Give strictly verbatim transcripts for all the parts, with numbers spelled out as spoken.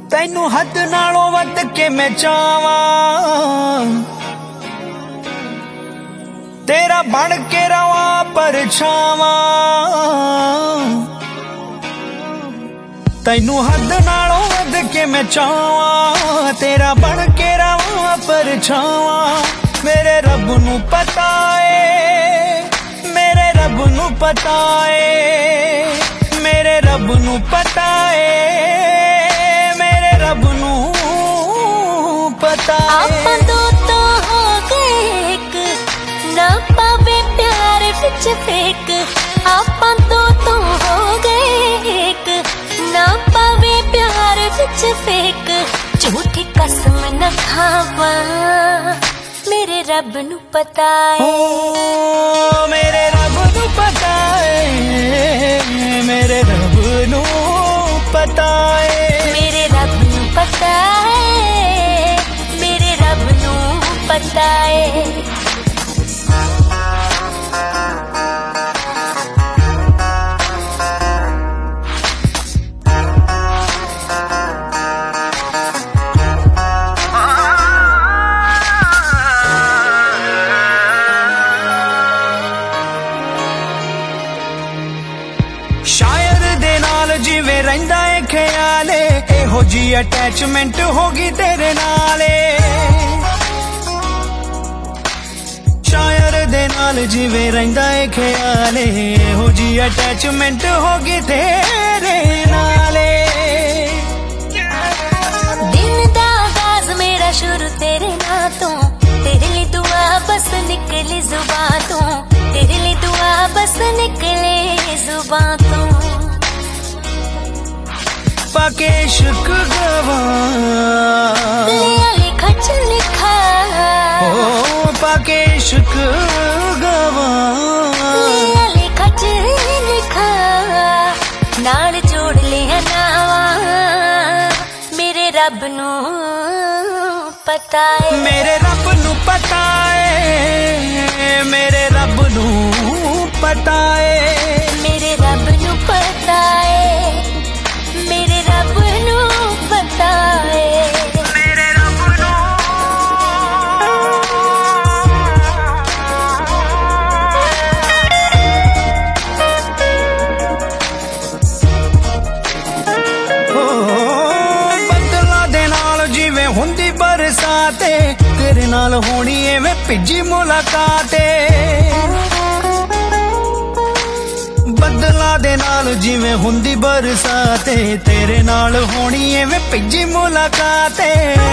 तैनू हद नालों वध के मैं चावां, तेरा बन के रवा परछावां। तैनू हद नालों वध के मैं चावां, तेरा बन के रवा परछावां। मेरे रब नू पता है, मेरे रब नू पता है, मेरे रब नू पता है, मेरे रब नू पता है। आपां दो तो हो गए एक, ना पावे प्यार विच फेक। आपां दो तो हो गए एक, ना पावे प्यार विच फेक। झूठी कसम न खावां, मेरे रब नू पता है। ओ मेरे रब नू पता है, मेरे रब नू पता है, मेरे रब नू पता है, मेरे रब नू पता है। शायर दे नाल जिवें रहिंदा है ख्याल, एहो जी अटैचमेंट होगी तेरे नाल। शायर दे नाल जिवें रहिंदा है ख्याल, एहो जी अटैचमेंट होगी तेरे नाल। दिन दा आगाज मेरा शुरू तेरे नां तो, तेरे लिए दुआ बस निकली जुबां तो, तेरे लिए दुआ बस निकले जुबां तो। पाके इश्क गवां, लिया लिखा च लिखा, ओ पाके इश्क गवां, लिया लिखा च लिखा। नाल जोड़ लिया नावां, मेरे रब नू पता है, मेरे रब नू पता है, मेरे रब नू पता है, मेरे रब नू पता है, मेरे रब नू पता है, मेरे रब नू। ओ बदला दे नाल जिवें हुंदी बरसात, तेरे नाल होनी एवें भिजी मुलाकात। बदला दे नाल जिवें हुंदी बरसात, तेरे नाल होनी एवें भिजी मुलाकात।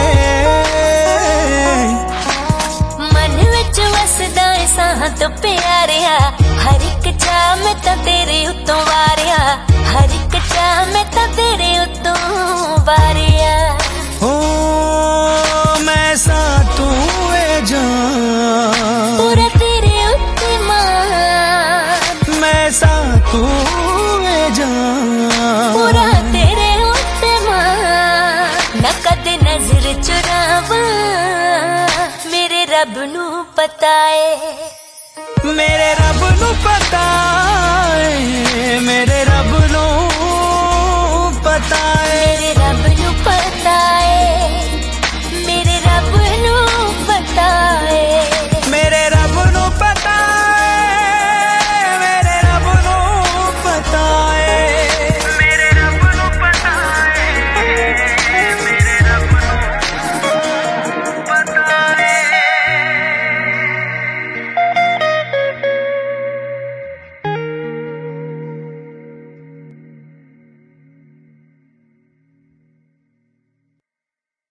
मन विच वसदा है साह तो प्यारिया, हर एक चाह मैं तां तेरे उत्तों वारिया, हर एक चाह मैं तां तेरे उत्तों वारिया। ओ मैं सा तू ए जान, पूरा तेरे उत्ते मान, मैं सा तू ए जान, पूरा तेरे उत्ते मान। ना कदे नजर चुरावां, मेरे रब नू पता है, मेरे रब नू पता है, मेरे